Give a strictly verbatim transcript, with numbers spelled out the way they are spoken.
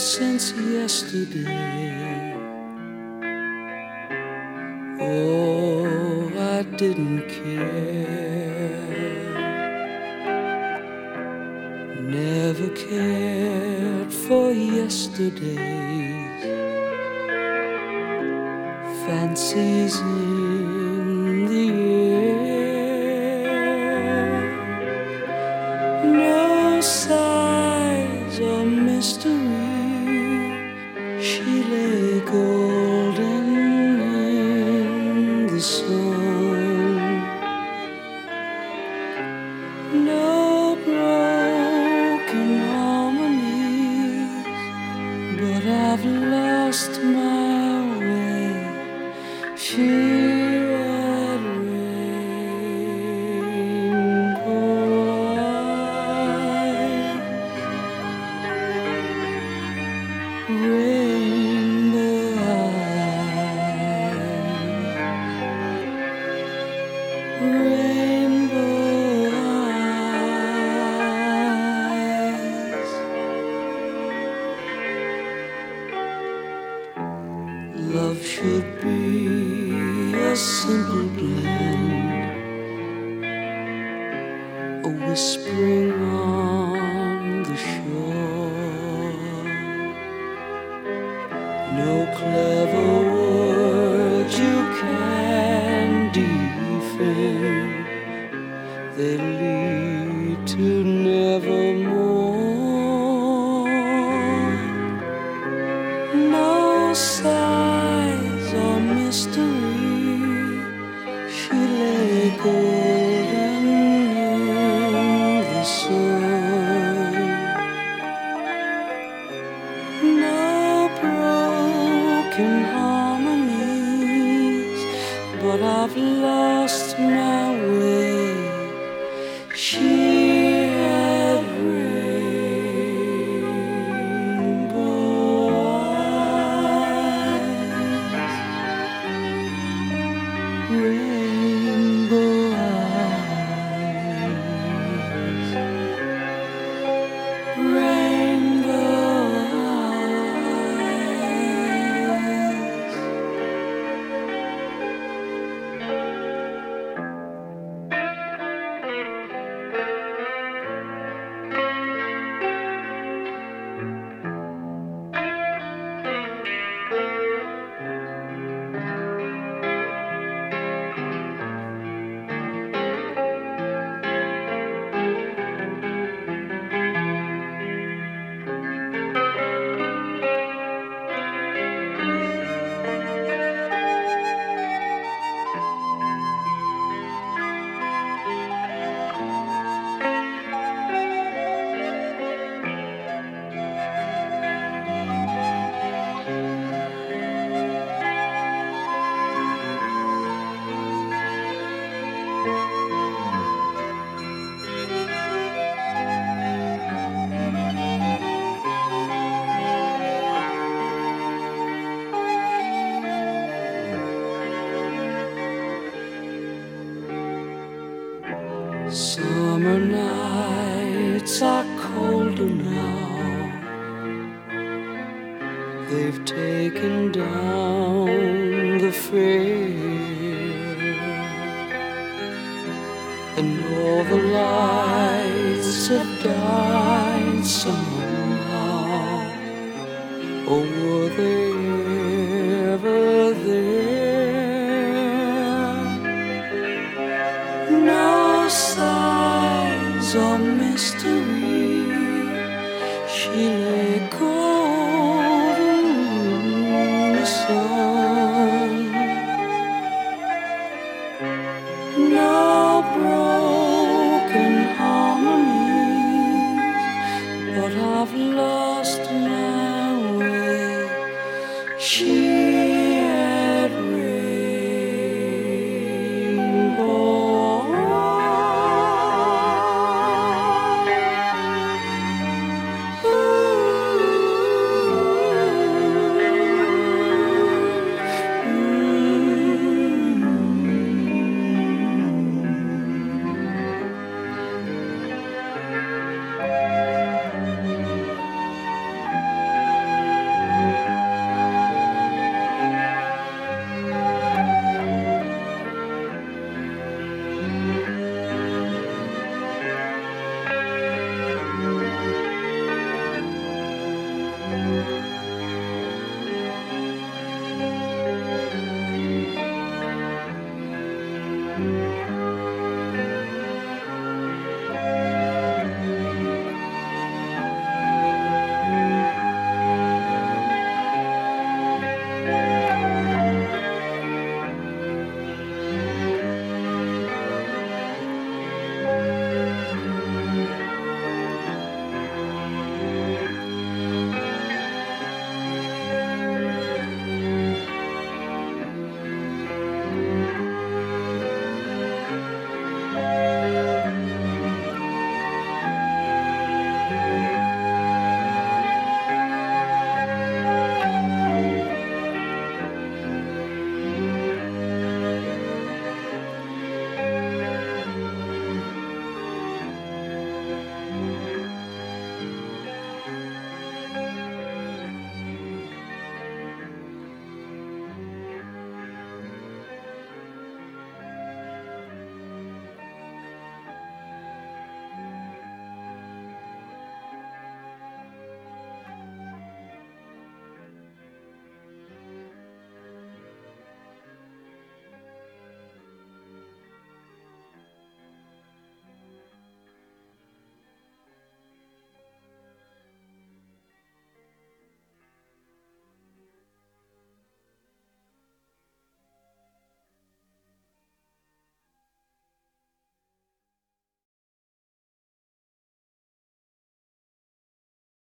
since yesterday. Oh, I didn't care. Never cared for yesterday's fancies in the air. No sighs or mystery, she lay golden in the sun. No broken harmonies, but I've lost my way. She had rainbow eyes, rainbow eyes, rainbow eyes. Love should be a simple blend, a whispering on the shore. No clever words you can defend, they lead to nevermore. No sighs or mystery, she lay golden in the sun. No broken harmonies, but I've lost my way. She had rainbow eyes, rainbow eyes, rainbow eyes. Summer nights are colder now. They've taken down the fair, and all the lights have died somehow. Or were they ever there? No sighs or mystery, she lay golden in the sun. No broken harmonies, but I've lost my way. She had rainbow